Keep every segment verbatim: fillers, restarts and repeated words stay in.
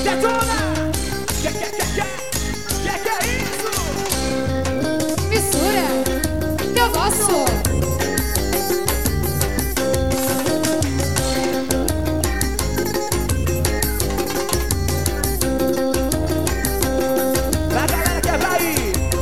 Detona! Que que que que? Que que é isso? Mistura, que eu gosto. Pra galera que vai aí.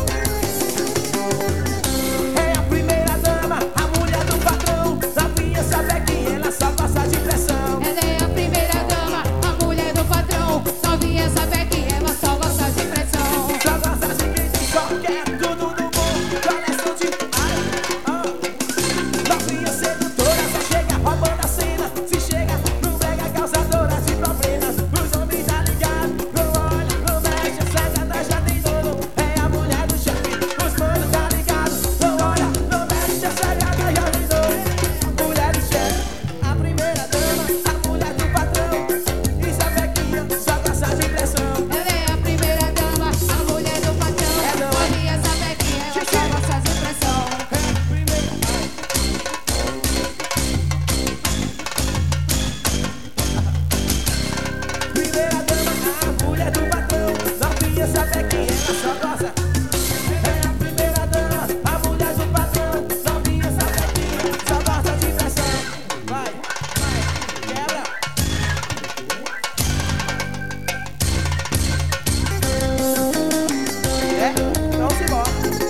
É a primeira dama, a mulher do patrão. Novinha sabe que ela só gosta de pressão. Ela é a primeira dama, a mulher do patrão. Novinha sabe que ela só gosta de pressão. Só gosta de quem só quer tudo no mundo. Coleção de ai, ah. Novinha sedutora, só chega roubando a cena. Se chega, não pega causadora de problemas. Os homens tá ligado, não olha, não mexe, cega, já tem dono. É a mulher do chefe, os manos tá ligado, não olha, não mexe, cega, já tem dono. Mulher do chefe, a primeira dama, a mulher do patrão. E sabequinha, só gosta de pressão. Ela é a primeira dama, a mulher do patrão. É não. Novinha sabe que ela só gosta de pressão. É a primeira. Primeira dama, a mulher do patrão. Novinha sabe que ela só gosta. É a primeira dama, a mulher do patrão. Novinha sabe que ela só gosta de pressão. Vai, vai, quebra. É, não se move.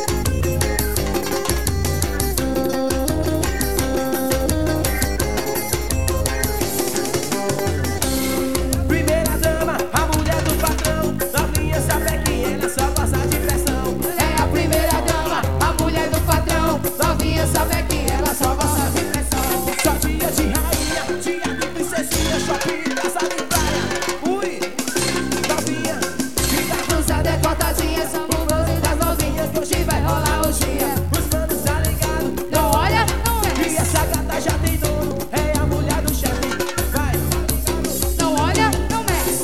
Primeira dama, a mulher do patrão. Novinha sabe que ela só gosta de pressão. É a primeira dama, a mulher do patrão. Novinha sabe que ela só gosta de pressão. Só dia de rainha, dia de princesinha, shopping, casa de praia. Ui, novinha, vida Cruzada é cortadinha, são boas e das novinhas que hoje vai rolar o dia. os manos tá ligado. Não olha, não E é. essa gata já tem dono, é a mulher do chefe. Vai, Não olha, não mexe.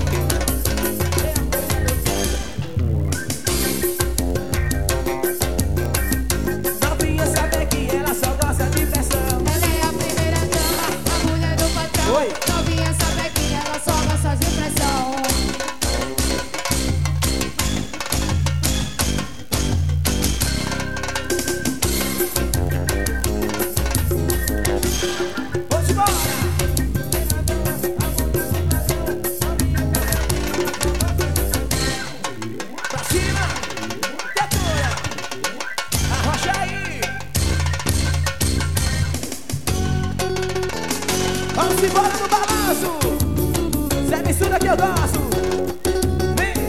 novinha sabe que ela só gosta de pressão. Ela é a primeira dama, a mulher do patrão. Oi. Novinha sabe que ela só gosta de pressão. Vamos embora! Pra cima! Detona! Arrocha aí! Vamos embora no balanço! Zé mistura que eu gosto! Vem!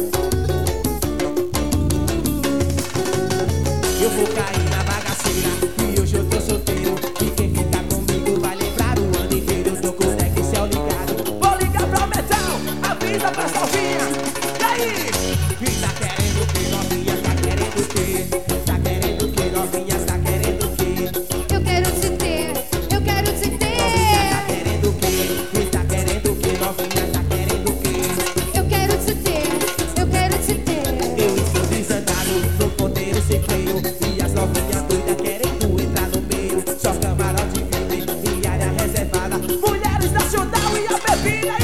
Eu vou cair na bagaceira e hoje eu tô solteiro. E quem fica comigo vai lembrar o ano inteiro. Tô com o Excel ligado. Vou ligar pro metal, avisa pra Salvinha. E aí? E tá querendo o que, novinha? Tá querendo o quê? Tá querendo o que, novinha? Tá querendo o quê? Eu quero te ter, eu quero te Novinha tá ter. querendo o quê? E tá querendo o quê, novinha? Tá querendo o quê? Eu quero te ter, eu quero te ter. Eu estou desandado no ponteiro sem freio. E as novinhas doidas querendo entrar no meio. Só camarote V I P e área reservada. Mulher estacional e a bebida